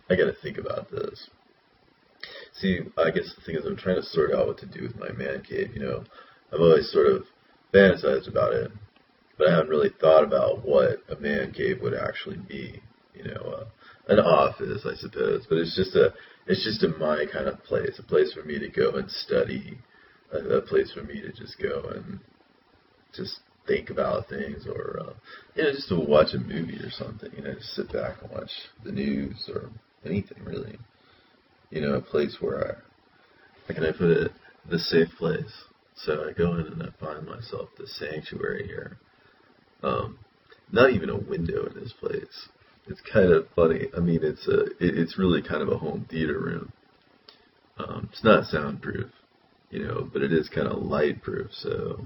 I got to think about this. See, I guess the thing is, I'm trying to sort out what to do with my man cave. I've always sort of fantasized about it, but I haven't really thought about what a man cave would actually be. An office, I suppose, but it's just a my kind of place, a place for me to go and study, a place for me to just go and just think about things, or just to watch a movie or something. Just sit back and watch the news or anything really. A place where how can I put it, the safe place. So I go in and I find myself the sanctuary here. Um, Not even a window in this place. It's kind of funny. I mean, it's really kind of a home theater room. It's not soundproof, but it is kind of light proof. So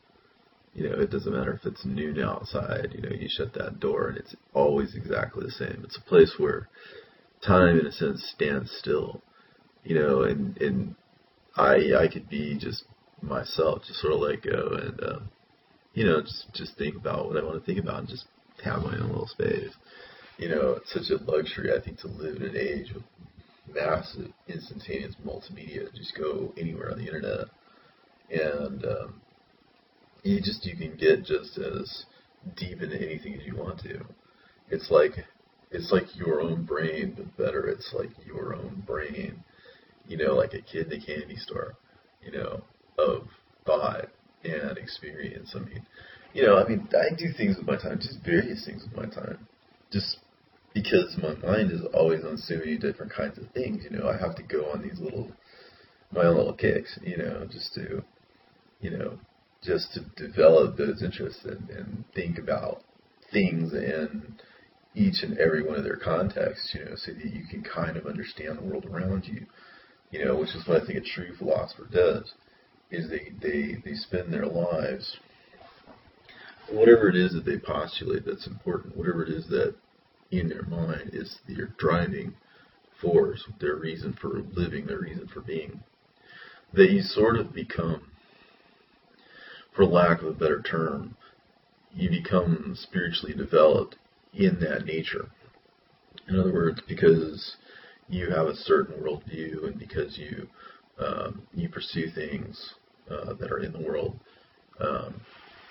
it doesn't matter if it's noon outside. You shut that door and it's always exactly the same. It's a place where time, in a sense, stands still. And I could be just myself, just sort of let go, and just think about what I want to think about, and just have my own little space. It's such a luxury, I think, to live in an age of massive, instantaneous multimedia. Just go anywhere on the internet, and you can get just as deep into anything as you want to. It's like it's like your own brain, but better. It's like your own brain, like a kid in a candy store, of thought and experience. I do things with my time, just various things with my time, just because my mind is always on so many different kinds of things. I have to go on my own little kicks, you know, just to develop those interests and think about things in each and every one of their contexts, so that you can kind of understand the world around you, which is what I think a true philosopher does, is they spend their lives, whatever it is that they postulate that's important, whatever it is that in their mind is their driving force, their reason for living, their reason for being, that you sort of become, for lack of a better term, you become spiritually developed in that nature. In other words, because you have a certain worldview, and because you pursue things that are in the world um,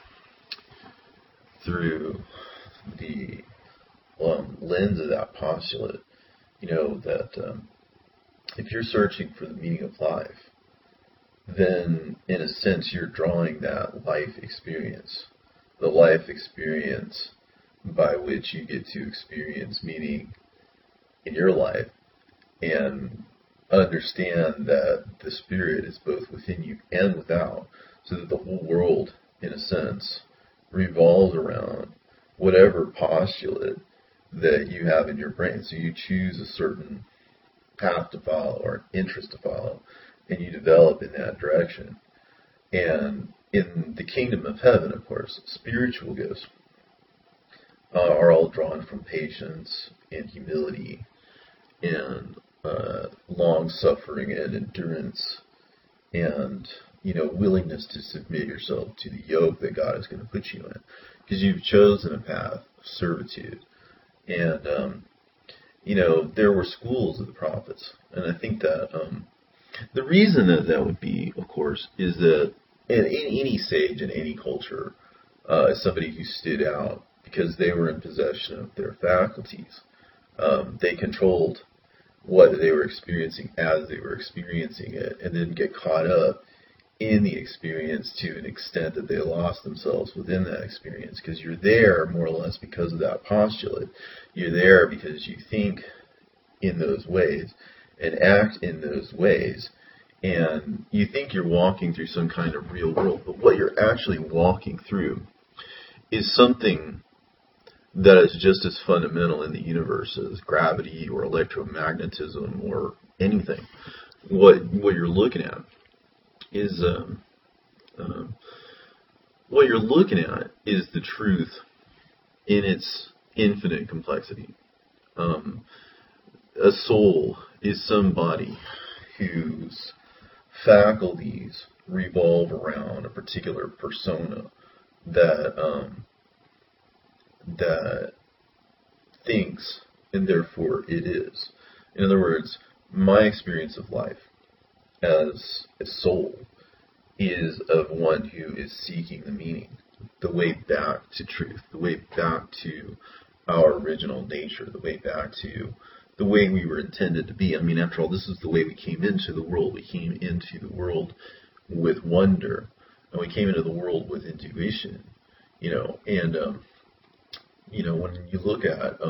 through the lens of that postulate, that if you're searching for the meaning of life, then in a sense you're drawing that life experience, the life experience by which you get to experience meaning in your life, and understand that the spirit is both within you and without, so that the whole world, in a sense, revolves around whatever postulate that you have in your brain. So you choose a certain path to follow or an interest to follow, and you develop in that direction. And in the kingdom of heaven, of course, spiritual gifts are all drawn from patience and humility and long suffering and endurance and willingness to submit yourself to the yoke that God is going to put you in, because you've chosen a path of servitude. And there were schools of the prophets, and I think that the reason that would be, of course, is that in any sage in any culture, somebody who stood out because they were in possession of their faculties. They controlled what they were experiencing as they were experiencing it, and didn't get caught up in the experience to an extent that they lost themselves within that experience. Because you're there more or less because of that postulate. You're there because you think in those ways and act in those ways, and you think you're walking through some kind of real world, but what you're actually walking through is something that is just as fundamental in the universe as gravity or electromagnetism or anything. What you're looking at is the truth in its infinite complexity. A soul is somebody whose faculties revolve around a particular persona that thinks, and therefore it is. In other words, my experience of life as a soul is of one who is seeking the meaning, the way back to truth, the way back to our original nature, the way back to the way we were intended to be. I mean, after all, this is the way we came into the world. We came into the world with wonder, and we came into the world with intuition, and when you look at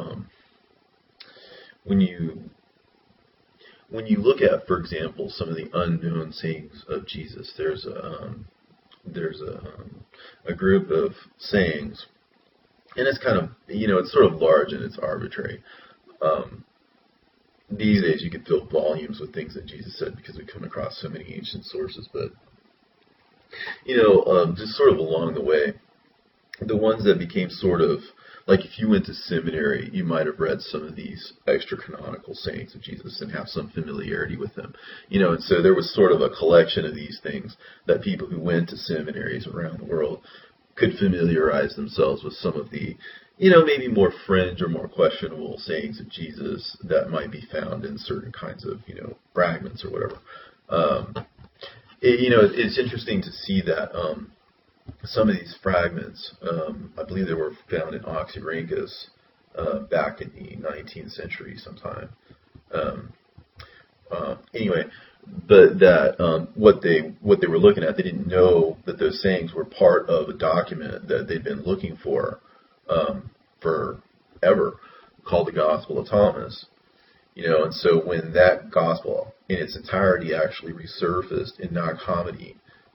when you look at, for example, some of the unknown sayings of Jesus, there's a group of sayings, and it's kind of, it's sort of large and it's arbitrary. These days you could fill volumes with things that Jesus said because we come across so many ancient sources, but just sort of along the way, the ones that became sort of like, if you went to seminary, you might have read some of these extra canonical sayings of Jesus and have some familiarity with them. And so there was sort of a collection of these things that people who went to seminaries around the world could familiarize themselves with some of the, maybe more fringe or more questionable sayings of Jesus that might be found in certain kinds of, fragments or whatever. It's interesting to see that some of these fragments, I believe they were found in Oxyrhynchus back in the 19th century sometime. Anyway, but that what they were looking at, they didn't know that those sayings were part of a document that they'd been looking for forever, called the Gospel of Thomas. And so when that gospel in its entirety actually resurfaced in Nag Hammadi,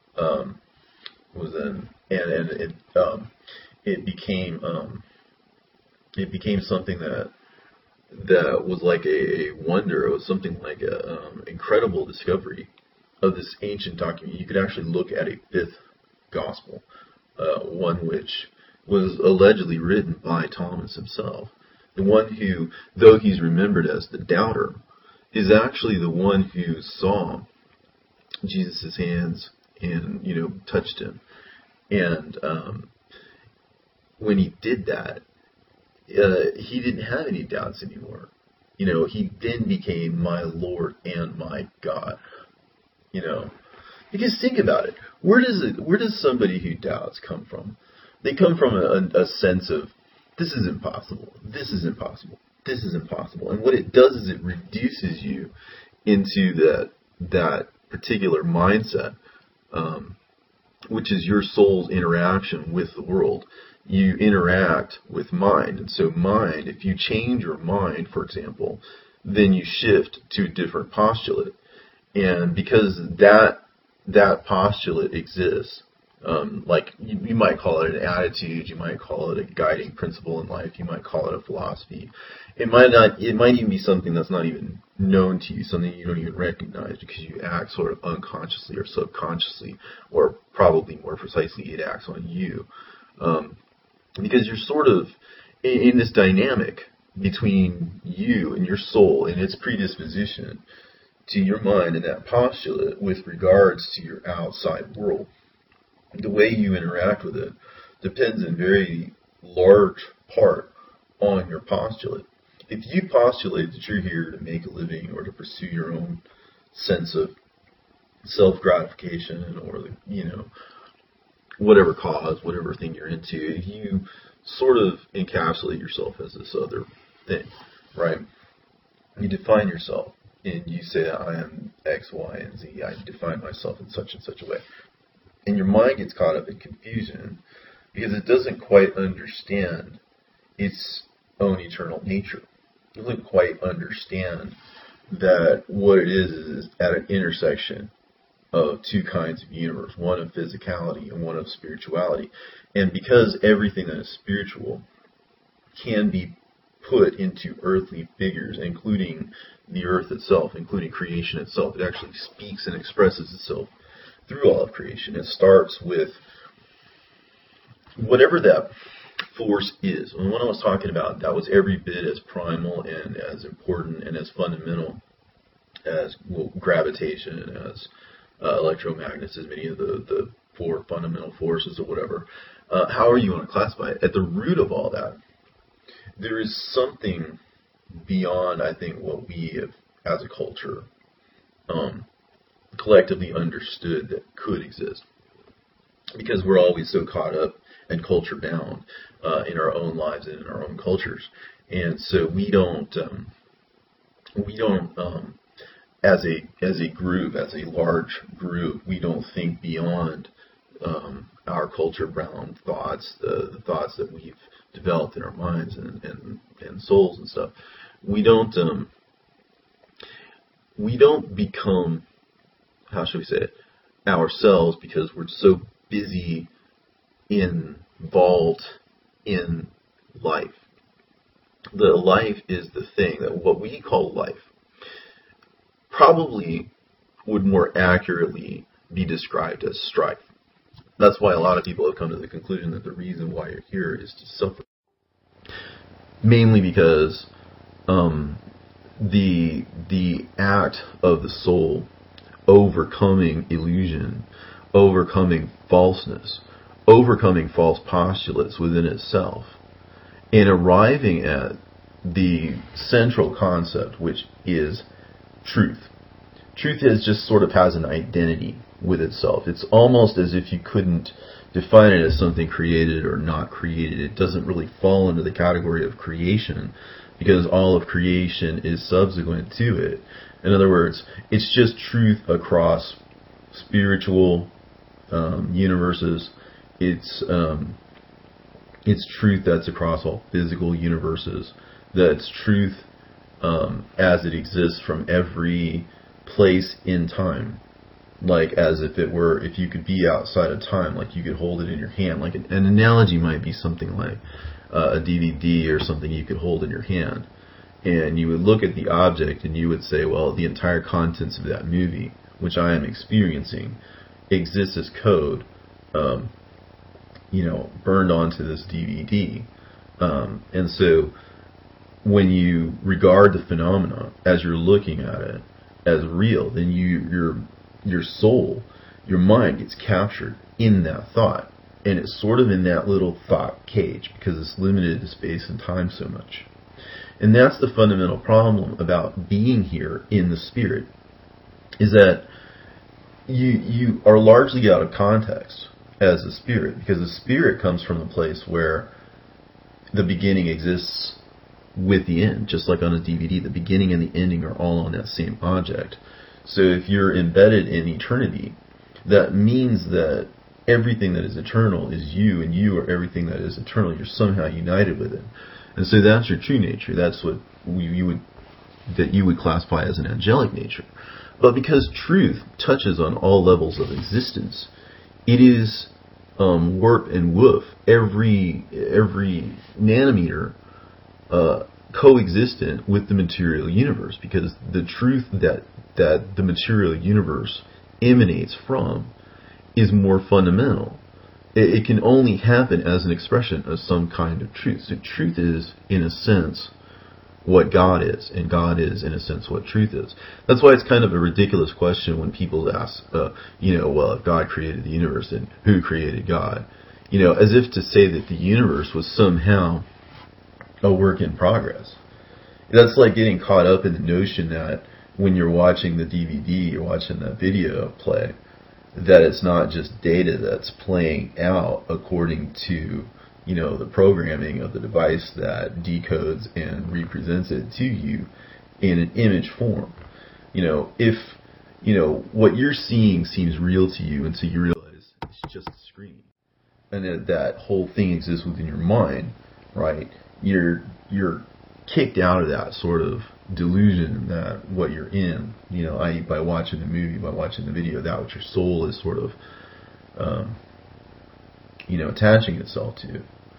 it became something that was like a wonder. It was something like a incredible discovery of this ancient document. You could actually look at a fifth gospel, one which was allegedly written by Thomas himself. The one who, though he's remembered as the doubter, is actually the one who saw Jesus' hands and, touched him. And when he did that, he didn't have any doubts anymore. He then became my Lord and my God. Because think about it. Where does somebody who doubts come from? They come from a sense of, this is impossible, this is impossible, this is impossible. And what it does is it reduces you into that particular mindset, which is your soul's interaction with the world. You interact with mind. And so mind, if you change your mind, for example, then you shift to a different postulate. And because that postulate exists, like you might call it an attitude, you might call it a guiding principle in life, you might call it a philosophy. It might even be something that's not even known to you, something you don't even recognize because you act sort of unconsciously or subconsciously, or probably more precisely, it acts on you. Because you're sort of in this dynamic between you and your soul and its predisposition to your mind and that postulate with regards to your outside world. The way you interact with it depends in very large part on your postulate. If you postulate that you're here to make a living or to pursue your own sense of self-gratification or, whatever cause, whatever thing you're into, you sort of encapsulate yourself as this other thing, right? You define yourself and you say, I am X, Y, and Z. I define myself in such and such a way. And your mind gets caught up in confusion because it doesn't quite understand its own eternal nature. It doesn't quite understand that what it is at an intersection of two kinds of universe, one of physicality and one of spirituality. And because everything that is spiritual can be put into earthly figures, including the earth itself, including creation itself, it actually speaks and expresses itself through all of creation. It starts with whatever that force is. And when I was talking about, that was every bit as primal and as important and as fundamental as gravitation, as electromagnetism, any of the four fundamental forces or whatever. However you want to classify it, at the root of all that, there is something beyond, I think, what we have, as a culture, um, collectively understood that could exist. Because we're always so caught up and culture bound in our own lives and in our own cultures, and so we don't as a group, as a large group, we don't think beyond our culture bound thoughts, the thoughts that we've developed in our minds and souls and stuff. We don't we don't become, how should we say it, ourselves, because we're so busy involved in life. The life is the thing that what we call life probably would more accurately be described as strife. That's why a lot of people have come to the conclusion that the reason why you're here is to suffer. Mainly because the act of the soul overcoming illusion, overcoming falseness, overcoming false postulates within itself, and arriving at the central concept, which is truth. Truth is just sort of has an identity with itself. It's almost as if you couldn't define it as something created or not created. It doesn't really fall into the category of creation, because all of creation is subsequent to it. In other words, it's just truth across spiritual universes. It's truth that's across all physical universes. That's truth as it exists from every place in time. Like as if it were, if you could be outside of time, like you could hold it in your hand. Like an analogy might be something like a DVD or something you could hold in your hand. And you would look at the object and you would say, well, the entire contents of that movie, which I am experiencing, exists as code, burned onto this DVD. And so when you regard the phenomena as you're looking at it as real, then your soul, your mind gets captured in that thought. And it's sort of in that little thought cage because it's limited to space and time so much. And that's the fundamental problem about being here in the spirit, is that you are largely out of context as a spirit, because the spirit comes from a place where the beginning exists with the end, just like on a DVD. The beginning and the ending are all on that same object. So if you're embedded in eternity, that means that everything that is eternal is you, and you are everything that is eternal. You're somehow united with it. And so that's your true nature. That's what you would classify as an angelic nature. But because truth touches on all levels of existence, it is warp and woof, every nanometer coexistent with the material universe, because the truth that the material universe emanates from is more fundamental. It can only happen as an expression of some kind of truth. So truth is, in a sense, what God is, and God is, in a sense, what truth is. That's why it's kind of a ridiculous question when people ask, well, if God created the universe, then who created God? As if to say that the universe was somehow a work in progress. That's like getting caught up in the notion that when you're watching the DVD, you're watching the video play, that it's not just data that's playing out according to, the programming of the device that decodes and represents it to you in an image form. If, what you're seeing seems real to you until you realize it's just a screen, and that whole thing exists within your mind, right? You're kicked out of that sort of delusion that what you're in, i.e. by watching the movie, by watching the video, that what your soul is sort of, attaching itself to,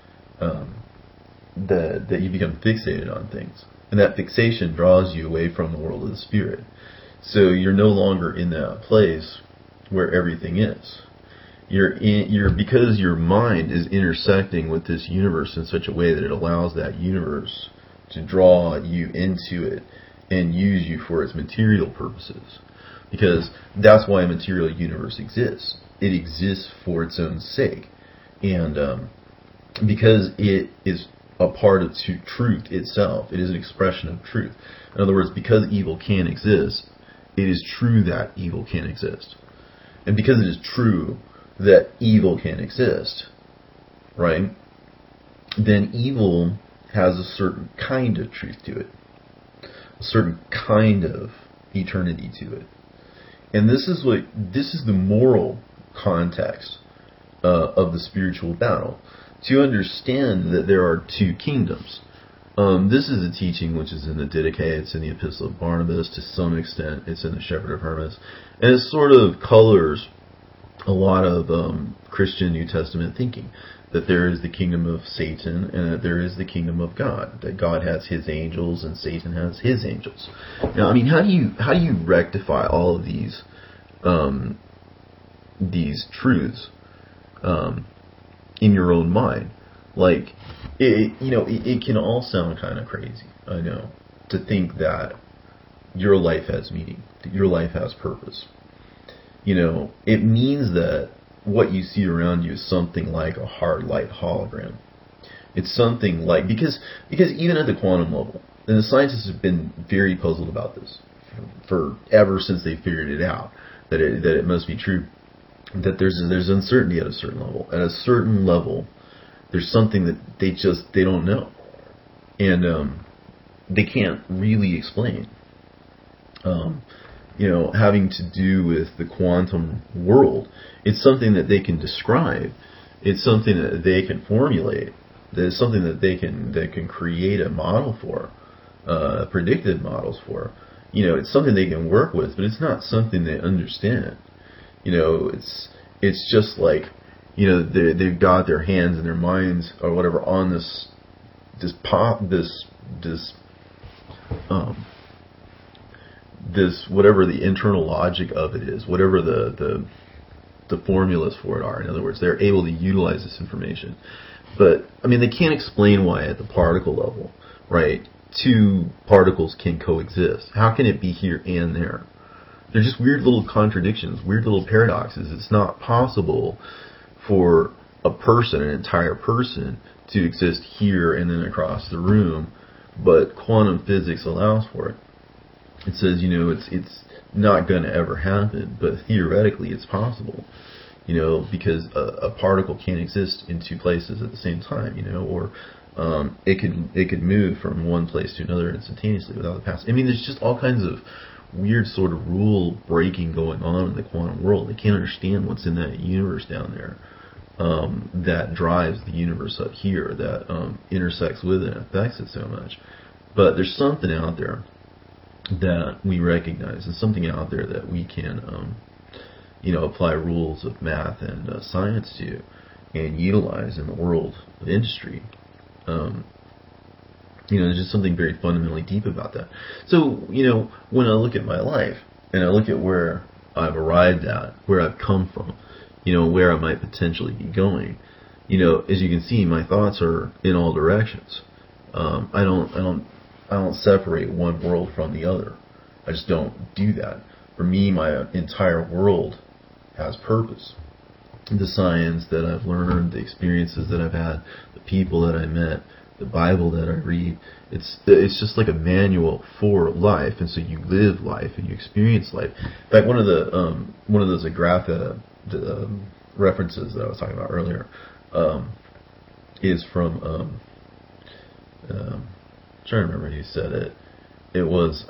that you become fixated on things. And that fixation draws you away from the world of the spirit. So you're no longer in that place where everything is. Because your mind is intersecting with this universe in such a way that it allows that universe to draw you into it and use you for its material purposes. Because that's why a material universe exists. It exists for its own sake. And because it is a part of truth itself. It is an expression of truth. In other words, because evil can exist, it is true that evil can exist. And because it is true that evil can exist, right, then evil has a certain kind of truth to it, a certain kind of eternity to it. And this is the moral context of the spiritual battle. To understand that there are two kingdoms. This is a teaching which is in the Didache, it's in the Epistle of Barnabas, to some extent it's in the Shepherd of Hermas, and it sort of colors a lot of Christian New Testament thinking, that there is the kingdom of Satan and that there is the kingdom of God, that God has his angels and Satan has his angels. Now, I mean, how do you rectify all of these truths in your own mind? Like, it can all sound kind of crazy, I know, to think that your life has meaning, that your life has purpose. It means that what you see around you is something like a hard light hologram. It's something like, because even at the quantum level, and the scientists have been very puzzled about this for ever since they figured it out, that it must be true, that there's uncertainty at a certain level. At a certain level, there's something that they don't know, and they can't really explain. Having to do with the quantum world, it's something that they can describe. It's something that they can formulate. It's something that they can create a model for, predicted models for. It's something they can work with, but it's not something they understand. It's just like, they've got their hands and their minds or whatever on this whatever the internal logic of it is, whatever the formulas for it are. In other words, they're able to utilize this information. But, I mean, they can't explain why at the particle level, right, two particles can coexist. How can it be here and there? They're just weird little contradictions, weird little paradoxes. It's not possible for a person, an entire person, to exist here and then across the room, but quantum physics allows for it. It says, it's not going to ever happen, but theoretically it's possible, because a particle can't exist in two places at the same time, or it could move from one place to another instantaneously without the pass. I mean, there's just all kinds of weird sort of rule breaking going on in the quantum world. They can't understand what's in that universe down there that drives the universe up here, that intersects with it and affects it so much. But there's something out there that we recognize, and something out there that we can apply rules of math and science to and utilize in the world of industry. There's just something very fundamentally deep about that. So, when I look at my life and I look at where I've arrived at, where I've come from, where I might potentially be going, as you can see, my thoughts are in all directions. I don't separate one world from the other. I just don't do that. For me, my entire world has purpose. The science that I've learned, the experiences that I've had, the people that I met, the Bible that I read, it's just like a manual for life, and so you live life and you experience life. In fact, one of those Agrapha references that I was talking about earlier is from I'm trying to remember who said it. It was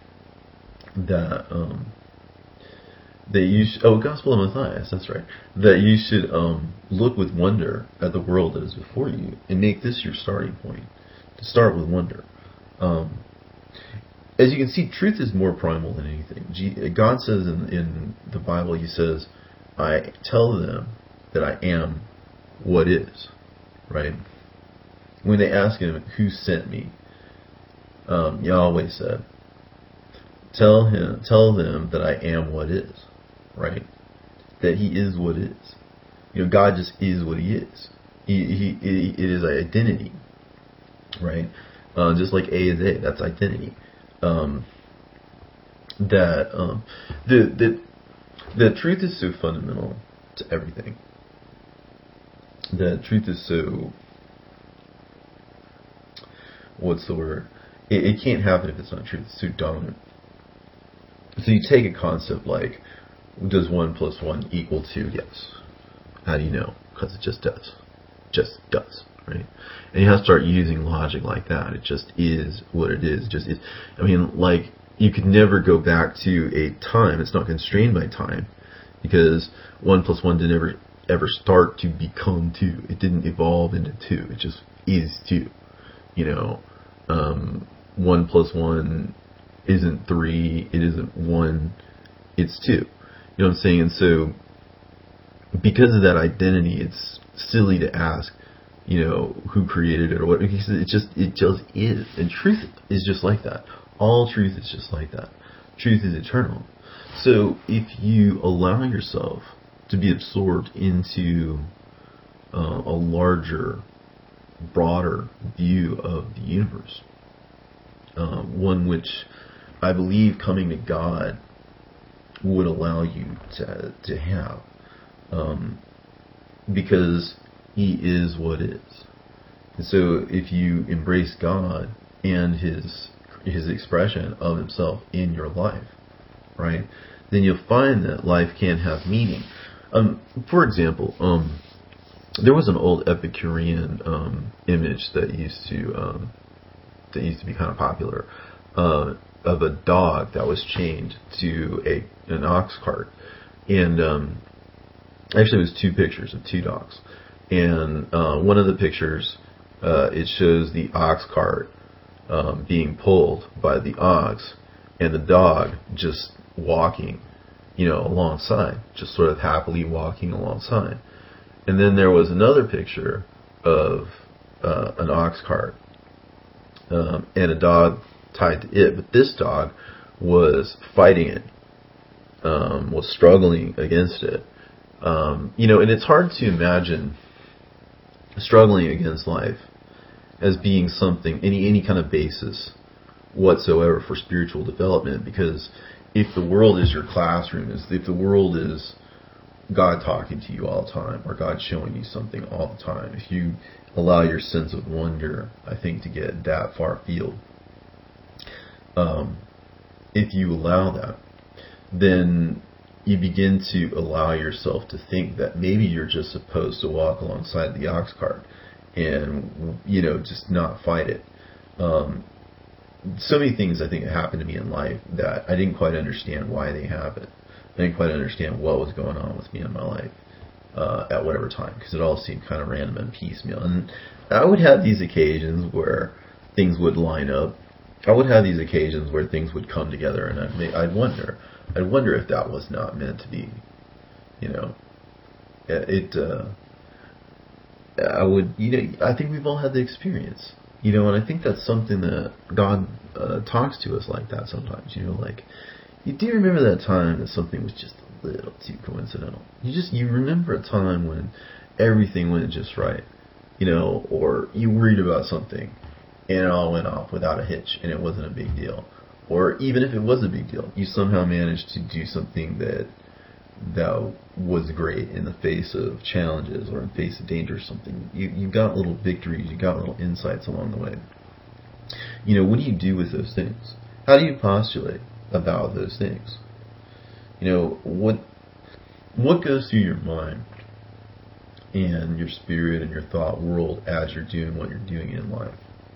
Gospel of Matthias, that's right. That you should look with wonder at the world that is before you and make this your starting point. To start with wonder. As you can see, truth is more primal than anything. God says in the Bible, He says, I tell them that I am what is. Right? When they ask Him, who sent me? Yahweh said, tell them that I am what is, right? That He is what is. God just is what He is. It is identity, right? Just like A is A, that's identity. The truth is so fundamental to everything. The truth is so what's the word? It can't happen if it's not true. It's too dominant. So you take a concept like, does 1 plus 1 equal 2? Yes. How do you know? Because it just does. Just does, right? And you have to start using logic like that. It just is what it is. Just is. I mean, like, you could never go back to a time. It's not constrained by time, because 1 plus 1 didn't ever start to become 2. It didn't evolve into 2. It just is 2. 1 plus 1 isn't 3. It isn't 1. It's 2. You know what I'm saying? And so, because of that identity, it's silly to ask, who created it or what, because it just is. And truth is just like that. All truth is just like that. Truth is eternal. So if you allow yourself to be absorbed into a larger, broader view of the universe, one which I believe coming to God would allow you to have, because He is what is. And so if you embrace God and His expression of Himself in your life, right, then you'll find that life can have meaning. For example, there was an old Epicurean image that used to be kind of popular, of a dog that was chained to an ox cart, and actually it was 2 pictures of 2 dogs, and one of the pictures, it shows the ox cart being pulled by the ox, and the dog just walking, alongside, just sort of happily walking alongside. And then there was another picture of an ox cart and a dog tied to it, but this dog was fighting it, was struggling against it. And it's hard to imagine struggling against life as being something, any kind of basis whatsoever for spiritual development, because if the world is your classroom, if the world is God talking to you all the time, or God showing you something all the time, if you allow your sense of wonder, I think, to get that far afield, if you allow that, then you begin to allow yourself to think that maybe you're just supposed to walk alongside the ox cart and, just not fight it. So many things I think happened to me in life that I didn't quite understand why they happened. I didn't quite understand what was going on with me in my life at whatever time, because it all seemed kind of random and piecemeal. And I would have these occasions where things would line up. I would have these occasions where things would come together, and I'd wonder if that was not meant to be. I think we've all had the experience. And I think that's something that God talks to us like that sometimes. Like, you do remember that time that something was just a little too coincidental. You remember a time when everything went just right, or you worried about something and it all went off without a hitch and it wasn't a big deal. Or even if it was a big deal, you somehow managed to do something that was great in the face of challenges or in the face of danger or something. You got little victories, you got little insights along the way. What do you do with those things? How do you postulate about those things? What goes through your mind and your spirit and your thought world as you're doing what you're doing in life?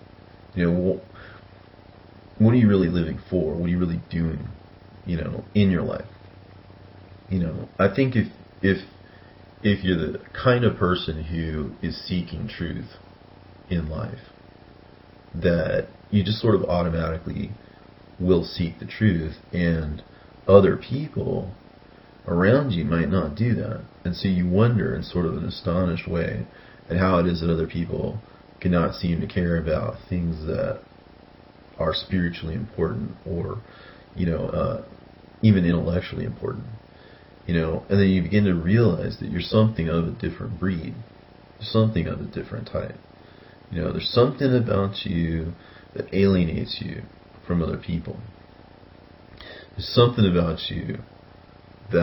What are you really living for? What are you really doing, in your life? I think if you're the kind of person who is seeking truth in life, that you just sort of automatically will seek the truth, and other people around you might not do that. And so you wonder in sort of an astonished way at how it is that other people cannot seem to care about things that are spiritually important, or even intellectually important. And then you begin to realize that you're something of a different breed, something of a different type. There's something about you that alienates you from other people. There's something about you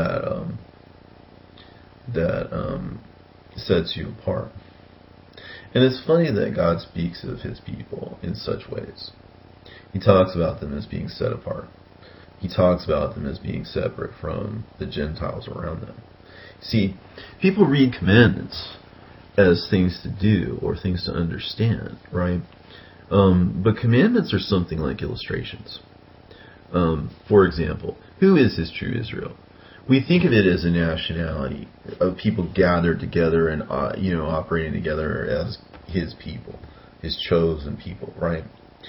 that sets you apart. And it's funny that God speaks of his people in such ways. He talks about them as being set apart. He talks about them as being separate from the Gentiles around them. See, people read commandments as things to do or things to understand, right? But commandments are something like illustrations. For example, who is his true Israel? We think of it as a nationality of people gathered together and operating together as his people, his chosen people, right?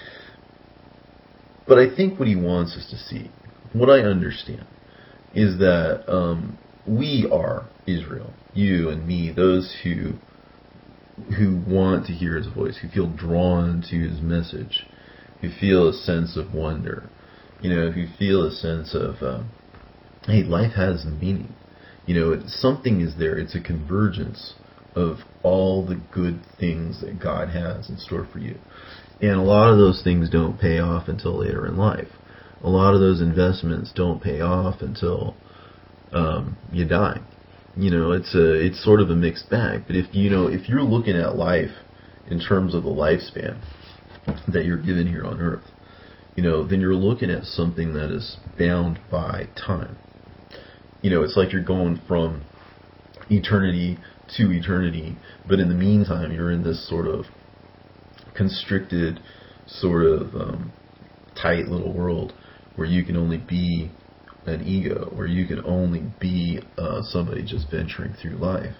But I think what he wants us to see, what I understand, is that we are Israel, you and me, those who want to hear his voice, who feel drawn to his message, who feel a sense of wonder, who feel a sense of, hey, life has meaning. Something is there. It's a convergence of all the good things that God has in store for you. And a lot of those things don't pay off until later in life. A lot of those investments don't pay off until you die. It's sort of a mixed bag. But if you're looking at life in terms of the lifespan that you're given here on earth, then you're looking at something that is bound by time. It's like you're going from eternity to eternity, but in the meantime, you're in this sort of constricted, sort of tight little world where you can only be an ego, where you can only be somebody just venturing through life.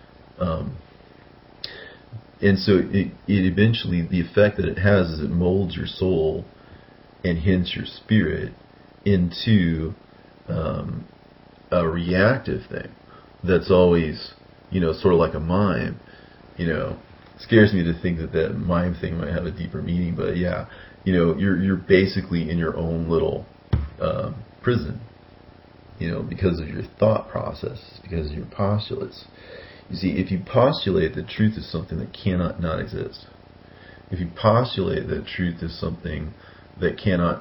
And so it eventually, the effect that it has is it molds your soul and hence your spirit into a reactive thing that's always, sort of like a mime. It scares me to think that mime thing might have a deeper meaning, but yeah, you're basically in your own little prison, because of your thought process, because of your postulates. You see, if you postulate that truth is something that cannot not exist, if you postulate that truth is something that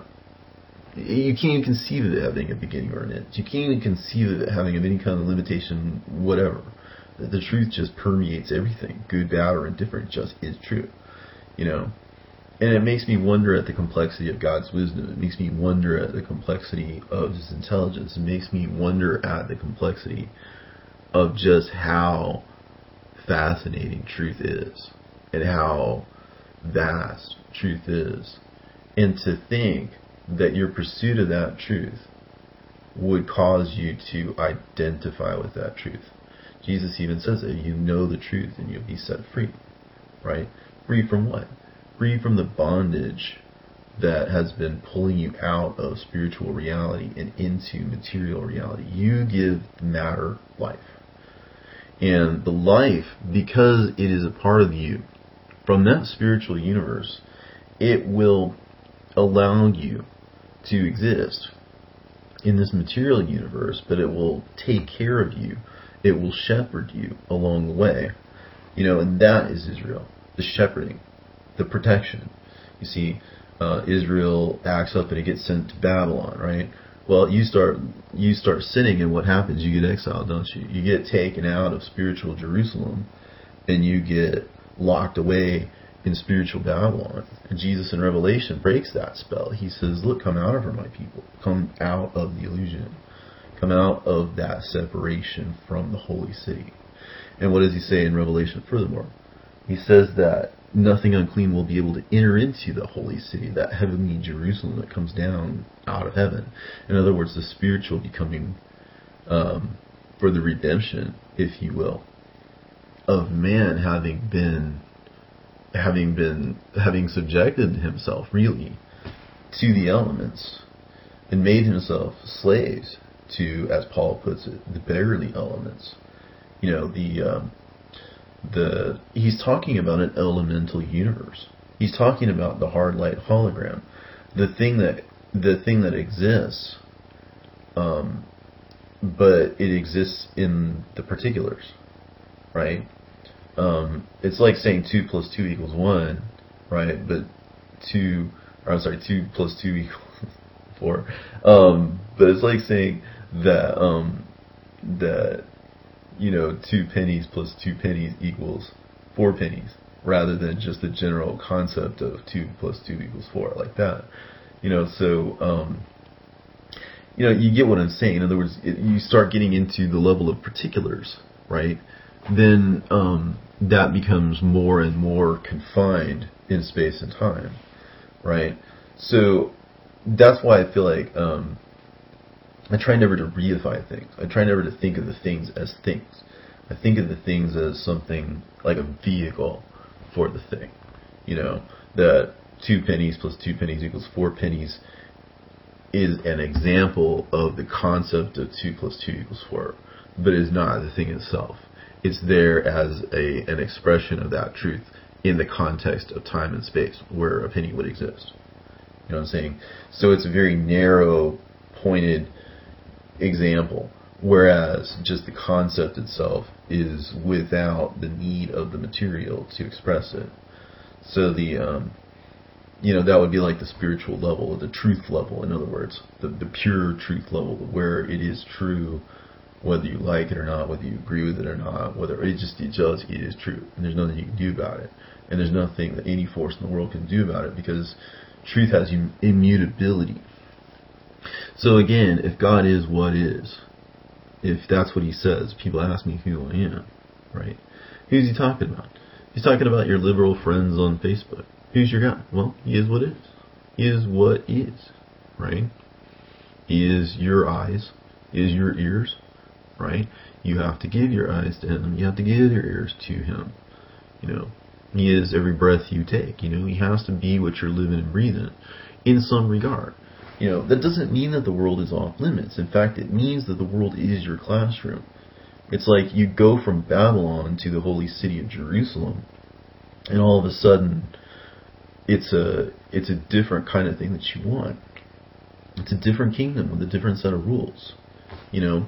you can't even conceive of it having a beginning or an end. You can't even conceive of it having any kind of limitation, whatever. The truth just permeates everything, good, bad, or indifferent. It just is true, And it makes me wonder at the complexity of God's wisdom. It makes me wonder at the complexity of his intelligence. It makes me wonder at the complexity of just how fascinating truth is and how vast truth is. And to think that your pursuit of that truth would cause you to identify with that truth. Jesus even says that you know the truth and you'll be set free, right? Free from what? Free from the bondage that has been pulling you out of spiritual reality and into material reality. You give matter life. And the life, because it is a part of you, from that spiritual universe, it will allow you to exist in this material universe, but it will take care of you. It will shepherd you along the way. And that is Israel. The shepherding. The protection. You see, Israel acts up and it gets sent to Babylon, right? Well, you start sinning, and what happens? You get exiled, don't you? You get taken out of spiritual Jerusalem, and you get locked away in spiritual Babylon. And Jesus in Revelation breaks that spell. He says, look, come out of her, my people. Come out of the illusion. Come out of that separation from the holy city. And what does he say in Revelation furthermore? He says that nothing unclean will be able to enter into the holy city, that heavenly Jerusalem that comes down out of heaven. In other words, the spiritual becoming for the redemption, if you will, of man having subjected himself really to the elements and made himself slaves to, as Paul puts it, the beggarly elements. He's talking about an elemental universe. He's talking about the hard light hologram, the thing that exists, but it exists in the particulars, right? It's like saying 2 plus 2 equals 1, right? But 2 plus 2 equals 4. But it's like saying that 2 pennies plus 2 pennies equals 4 pennies. rather than just the general concept of 2 plus 2 equals 4, like that. So you get what I'm saying. In other words, you start getting into the level of particulars, right? Then that becomes more and more confined in space and time, right? So that's why I feel like I try never to reify things. I try never to think of the things as things. I think of the things as something like a vehicle for the thing. That 2 pennies plus 2 pennies equals 4 pennies is an example of the concept of 2 plus 2 equals 4, but is not the thing itself. It's there as an expression of that truth in the context of time and space where a penny would exist. You know what I'm saying? So it's a very narrow, pointed example, whereas just the concept itself is without the need of the material to express it. So that would be like the spiritual level, the truth level, in other words, the pure truth level, where it is true, whether you like it or not, whether you agree with it or not, whether it is true, and there's nothing you can do about it, and there's nothing that any force in the world can do about it, because truth has immutability. So again, if God is what is, if that's what He says, people ask me who I am, right? Who's He talking about? He's talking about your liberal friends on Facebook. Who's your God? Well, He is what is. He is what is, right? He is your eyes. He is your ears, right? You have to give your eyes to Him. You have to give your ears to Him. He is every breath you take. He has to be what you're living and breathing in some regard. That doesn't mean that the world is off limits. In fact, it means that the world is your classroom. It's like you go from Babylon to the holy city of Jerusalem, and all of a sudden, it's a different kind of thing that you want. It's a different kingdom with a different set of rules, and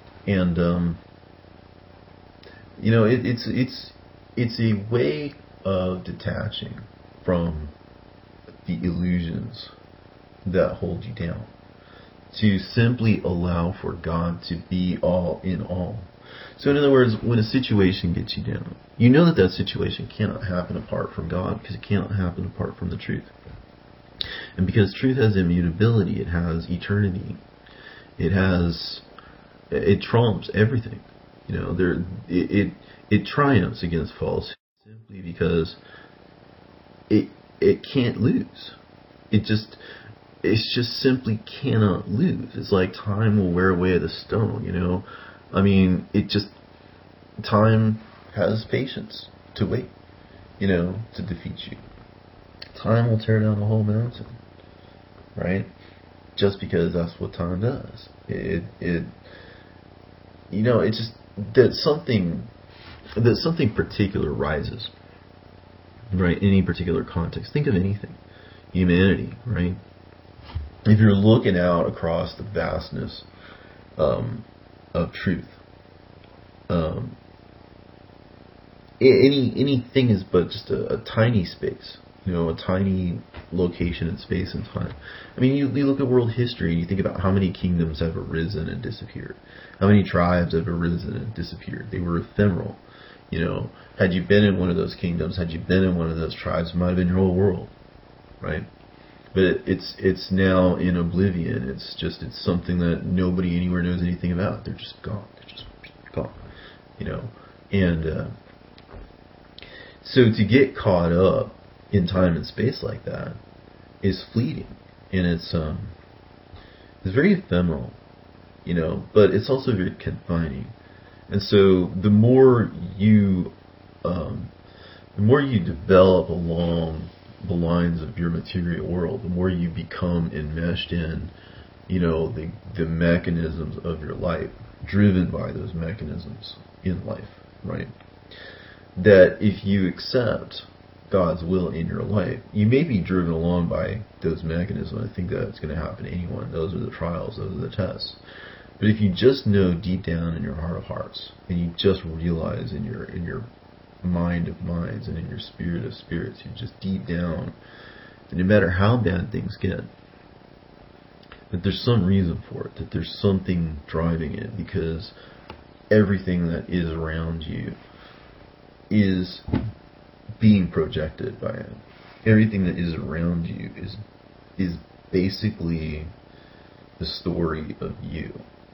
it's a way of detaching from the illusions that hold you down, to simply allow for God to be all in all. So in other words, when a situation gets you down, you know that situation cannot happen apart from God, because it cannot happen apart from the truth. And because truth has immutability, it has eternity, it trumps everything. It triumphs against falsehood simply because it can't lose. It just simply cannot lose. It's like time will wear away the stone, time has patience to wait, to defeat you. Time will tear down the whole mountain, right? Just because that's what time does. It's just that something particular rises, right? Any particular context. Think of anything. Humanity, right? If you're looking out across the vastness of truth, anything is but just a tiny space, a tiny location in space and time. I mean, you look at world history and you think about how many kingdoms have arisen and disappeared, how many tribes have arisen and disappeared. They were ephemeral. Had you been in one of those kingdoms, had you been in one of those tribes, it might have been your whole world, right? But it's now in oblivion. It's something that nobody anywhere knows anything about. They're just gone. And so to get caught up in time and space like that is fleeting, and it's very ephemeral, but it's also very confining. And so the more you develop along the lines of your material world, the more you become enmeshed in, the mechanisms of your life, driven by those mechanisms in life, right? That if you accept God's will in your life, you may be driven along by those mechanisms. I think that's going to happen to anyone. Those are the trials, those are the tests. But if you just know deep down in your heart of hearts, and you just realize in your mind of minds and in your spirit of spirits, you just deep down, that no matter how bad things get, that there's some reason for it, that there's something driving it, because everything that is around you is being projected by it. Everything that is around you is basically the story of you.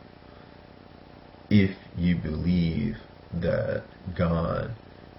If you believe that God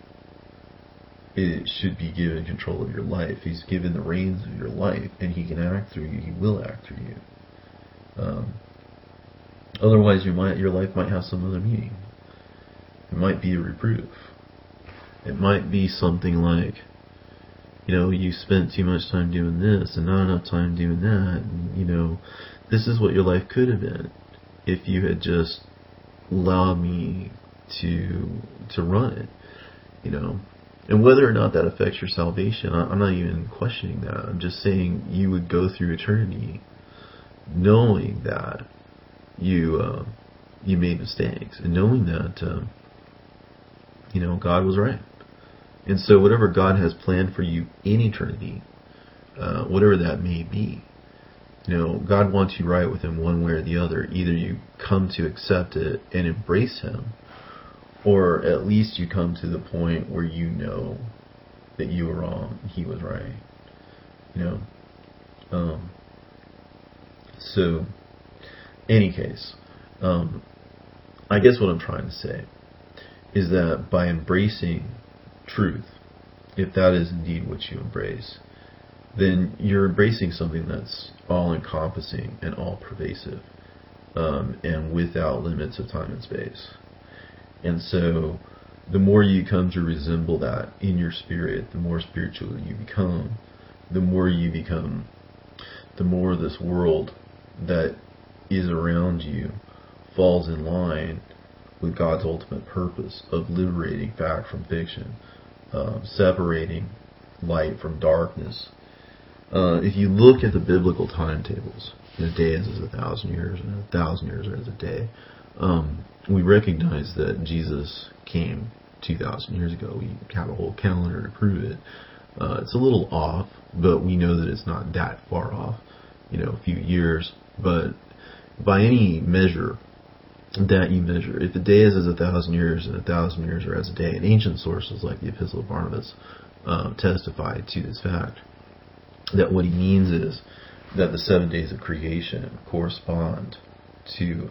should be given control of your life, He's given the reins of your life, and He can act through you, He will act through you. Otherwise, your life might have some other meaning. It might be a reproof. It might be something like, you spent too much time doing this and not enough time doing that. And, this is what your life could have been if you had just allowed me to run it. And whether or not that affects your salvation, I'm not even questioning that. I'm just saying you would go through eternity knowing that you made mistakes, and knowing that God was right. And so whatever God has planned for you in eternity, whatever that may be, God wants you right with Him one way or the other. Either you come to accept it and embrace Him, or at least you come to the point where you know that you were wrong and He was right. So, any case, I guess what I'm trying to say is that by embracing truth, if that is indeed what you embrace, then you're embracing something that's all-encompassing and all-pervasive, and without limits of time and space. And so the more you come to resemble that in your spirit, the more spiritual you become, the more this world that is around you falls in line with God's ultimate purpose of liberating fact from fiction, separating light from darkness. If you look at the biblical timetables, a day is 1,000 years, and 1,000 years is a day. We recognize that Jesus came 2,000 years ago. We have a whole calendar to prove it. It's a little off, but we know that it's not that far off, a few years. But by any measure that you measure, if a day is as 1,000 years and 1,000 years are as a day, and ancient sources like the Epistle of Barnabas testify to this fact, that what he means is that the 7 days of creation correspond to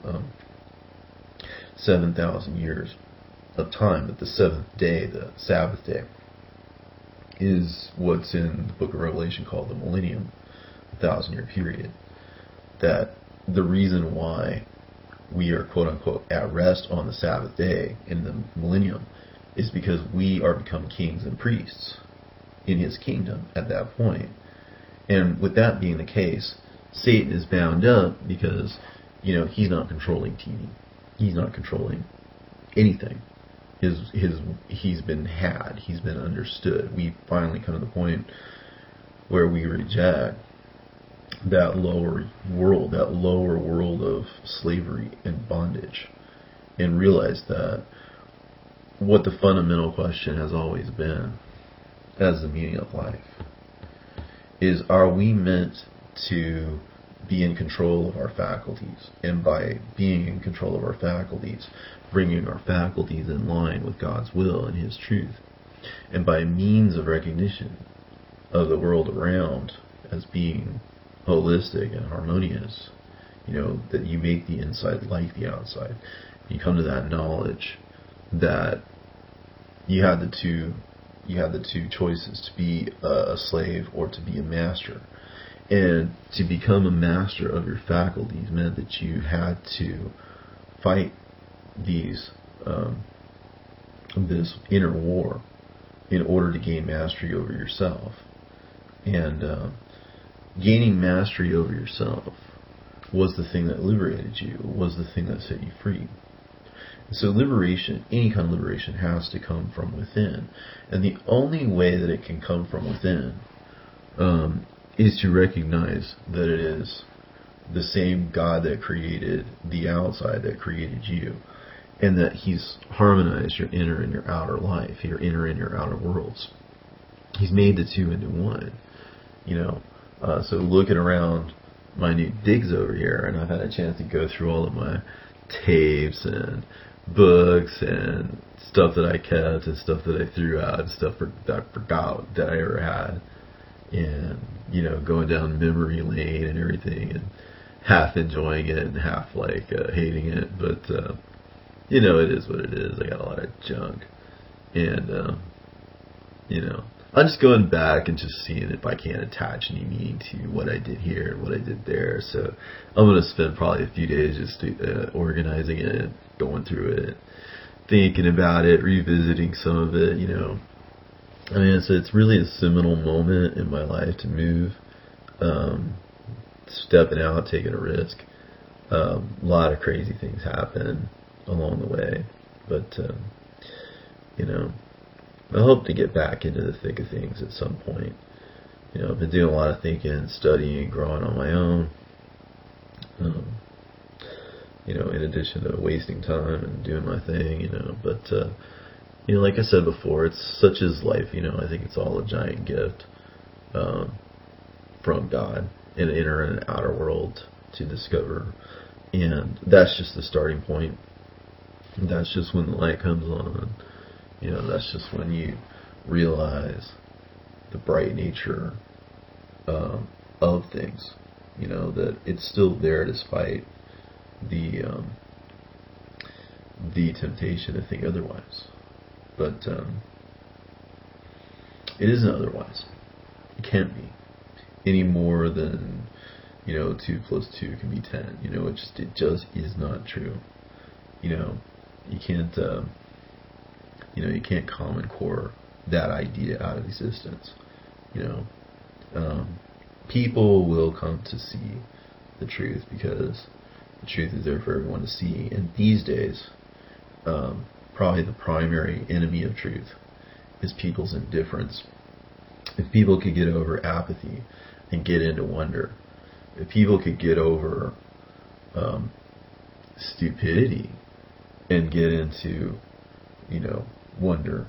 7,000 years of time, that the seventh day, the Sabbath day, is what's in the book of Revelation called the millennium, 1,000-year period. That the reason why we are quote-unquote at rest on the Sabbath day in the millennium is because we are become kings and priests in His kingdom at that point. And with that being the case, Satan is bound up because, he's not controlling TV. He's not controlling anything. He's been had. He's been understood. We finally come to the point where we reject that lower world of slavery and bondage, and realize that what the fundamental question has always been, as the meaning of life, is, are we meant to be in control of our faculties? And by being in control of our faculties, bringing our faculties in line with God's will and His truth, and by means of recognition of the world around as being holistic and harmonious, that you make the inside like the outside. You come to that knowledge that you had the two choices, to be a slave or to be a master. And to become a master of your faculties meant that you had to fight this inner war in order to gain mastery over yourself. And gaining mastery over yourself was the thing that liberated you, was the thing that set you free. So liberation, any kind of liberation, has to come from within. And the only way that it can come from within is to recognize that it is the same God that created the outside, that created you, and that He's harmonized your inner and your outer life, your inner and your outer worlds. He's made the two into one. So looking around my new digs over here, and I've had a chance to go through all of my tapes and books and stuff that I kept and stuff that I threw out and stuff that I forgot that I ever had, and going down memory lane and everything, and half enjoying it and half like hating it, but it is what it is. I got a lot of junk, and I'm just going back and just seeing if I can't attach any meaning to what I did here and what I did there. So I'm going to spend probably a few days just organizing it, going through it, thinking about it, revisiting some of it, I mean, it's really a seminal moment in my life to move, stepping out, taking a risk. A lot of crazy things happen along the way, but, I hope to get back into the thick of things at some point. I've been doing a lot of thinking, studying, growing on my own. In addition to wasting time and doing my thing, but, like I said before, it's such as life, I think it's all a giant gift, from God, an inner and an outer world to discover. And that's just the starting point. That's just when the light comes on. That's just when you realize the bright nature of things. That it's still there despite the temptation to think otherwise. But it isn't otherwise. It can't be any more than 2 plus 2 can be 10. It just is not true. You can't. You can't Common Core that idea out of existence. People will come to see the truth because the truth is there for everyone to see. And these days, probably the primary enemy of truth is people's indifference. If people could get over apathy and get into wonder, if people could get over stupidity and get into, wonder,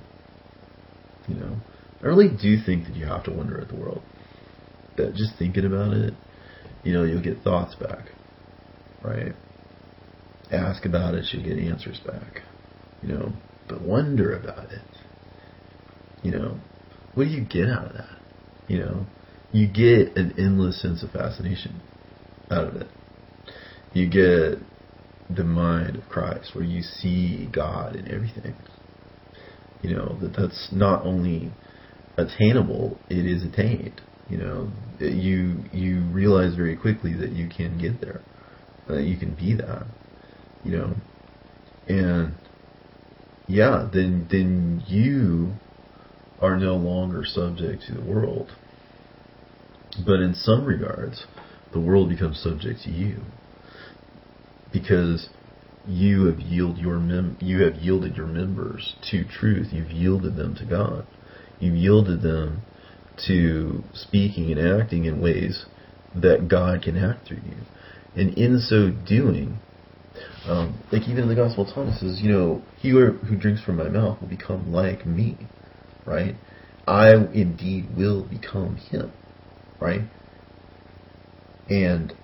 I really do think that you have to wonder at the world. That just thinking about it, you'll get thoughts back, right? Ask about it, you'll get answers back, but wonder about it. What do you get out of that? You get an endless sense of fascination out of it. You get the mind of Christ, where you see God in everything. That's not only attainable, it is attained. You realize very quickly that you can get there, that you can be that. And yeah, then you are no longer subject to the world. But in some regards, the world becomes subject to you, because you have yielded your members to truth. You've yielded them to God. You've yielded them to speaking and acting in ways that God can act through you. And in so doing, like even in the Gospel of Thomas says, he who drinks from my mouth will become like me, right? I indeed will become him, right? And,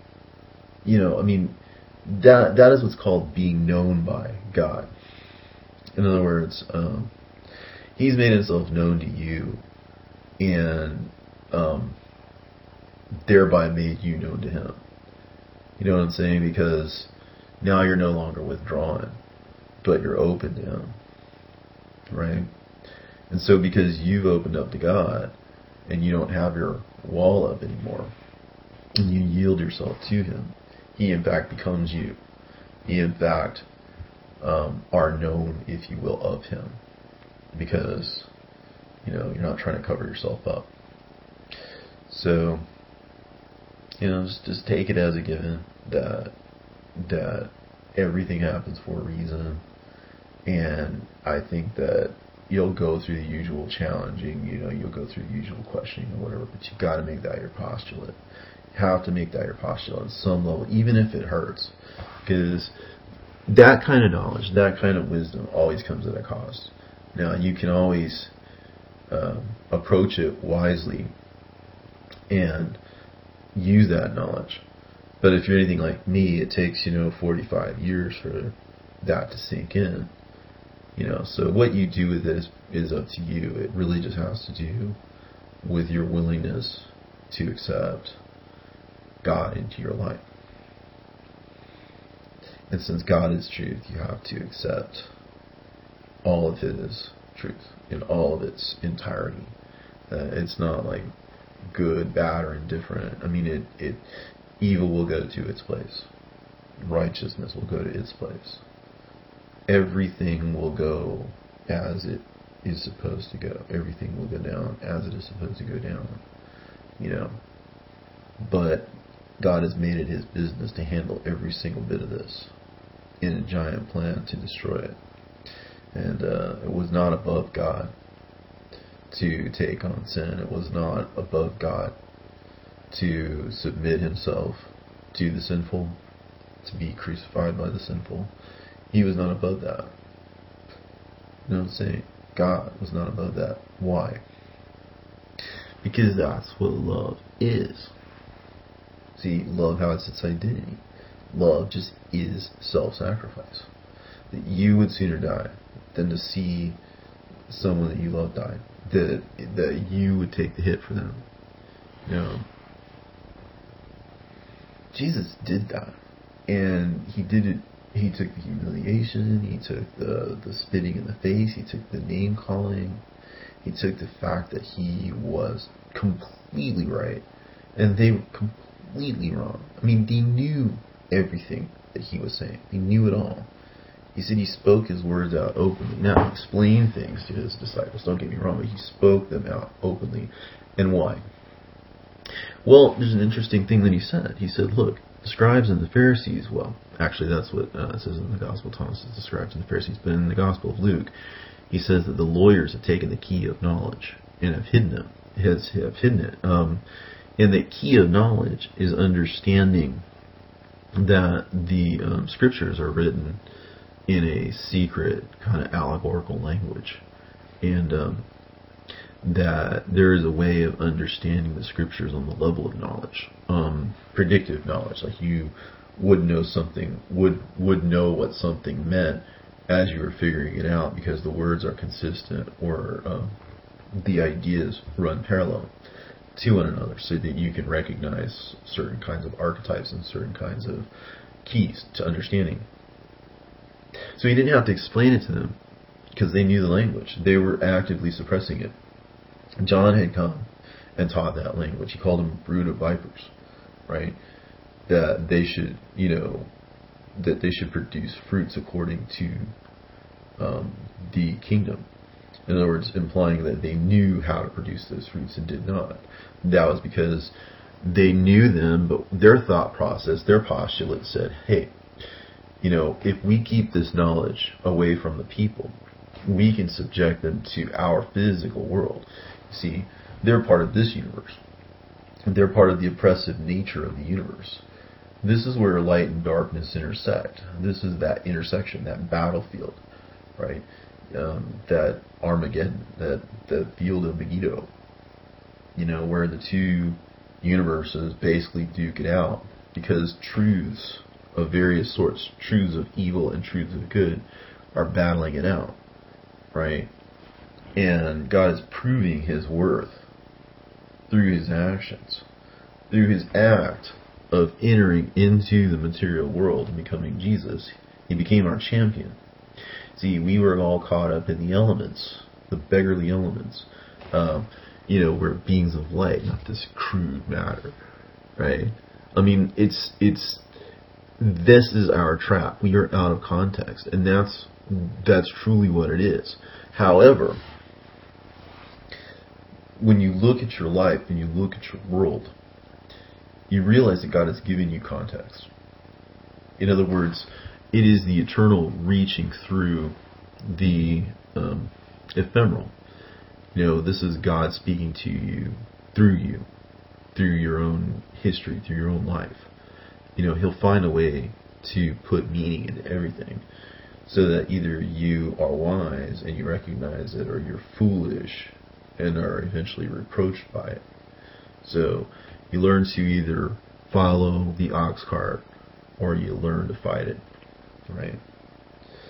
that is what's called being known by God. In other words, He's made Himself known to you, and thereby made you known to Him. You know what I'm saying? Because now you're no longer withdrawn, but you're open to Him, right? And so because you've opened up to God, and you don't have your wall up anymore, and you yield yourself to Him, He in fact becomes you. You in fact are known, if you will, of Him, because you're not trying to cover yourself up. So just take it as a given that everything happens for a reason, and I think that you'll go through the usual challenging, you'll go through the usual questioning or whatever, but you've got to make that your postulate. Have to make that your postulate on some level, even if it hurts, because that kind of knowledge, that kind of wisdom always comes at a cost. Now, you can always approach it wisely and use that knowledge, but if you're anything like me, it takes 45 years for that to sink in. So what you do with it is up to you. It really just has to do with your willingness to accept God into your life. And since God is truth, you have to accept all of His truth in all of its entirety. It's not like good, bad, or indifferent. I mean, evil will go to its place. Righteousness will go to its place. Everything will go as it is supposed to go. Everything will go down as it is supposed to go down. But God has made it His business to handle every single bit of this in a giant plan to destroy it. And it was not above God to take on sin. It was not above God to submit Himself to the sinful, to be crucified by the sinful. He was not above that. You know what I'm saying? God was not above that. Why? Because that's what love is. See, love has its identity. Love just is self-sacrifice. That you would sooner die than to see someone that you love die. That you would take the hit for them. Jesus did that. And He did it. He took the humiliation. He took the spitting in the face. He took the name calling. He took the fact that He was completely right and they were completely wrong. I mean, they knew everything that He was saying. They knew it all. He said He spoke His words out openly. Now, He explained things to His disciples. Don't get me wrong, but He spoke them out openly. And why? Well, there's an interesting thing that He said. He said, look, the scribes and the Pharisees, well, actually that's what it says in the Gospel of Thomas, is the scribes and the Pharisees, but in the Gospel of Luke, He says that the lawyers have taken the key of knowledge and have hidden it. And the key of knowledge is understanding that the scriptures are written in a secret kind of allegorical language, and that there is a way of understanding the scriptures on the level of knowledge, predictive knowledge, like you would know something, would know what something meant as you were figuring it out, because the words are consistent, or the ideas run parallel to one another, so that you can recognize certain kinds of archetypes and certain kinds of keys to understanding. So He didn't have to explain it to them, because they knew the language. They were actively suppressing it. John had come and taught that language. He called them brood of vipers, right? That they should, that they should produce fruits according to the kingdom. In other words, implying that they knew how to produce those fruits and did not. That was because they knew them, but their thought process, their postulate said, hey, if we keep this knowledge away from the people, we can subject them to our physical world. See, they're part of this universe. They're part of the oppressive nature of the universe. This is where light and darkness intersect. This is that intersection, that battlefield, right? That Armageddon, that field of Megiddo, where the two universes basically duke it out, because truths of various sorts, truths of evil and truths of good, are battling it out, right? And God is proving His worth through His actions, through His act of entering into the material world and becoming Jesus. He became our champion. See, we were all caught up in the elements, the beggarly elements. We're beings of light, not this crude matter, right? I mean, this is our trap. We are out of context, and that's truly what it is. However, when you look at your life and you look at your world, you realize that God has given you context. In other words, it is the eternal reaching through the ephemeral. This is God speaking to you, through your own history, through your own life. He'll find a way to put meaning into everything, so that either you are wise and you recognize it, or you're foolish and are eventually reproached by it. So you learn to either follow the ox cart, or you learn to fight it, right?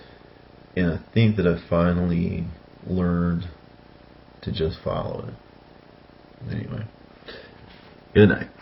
And I think that I finally learned to just follow it. Anyway, good night.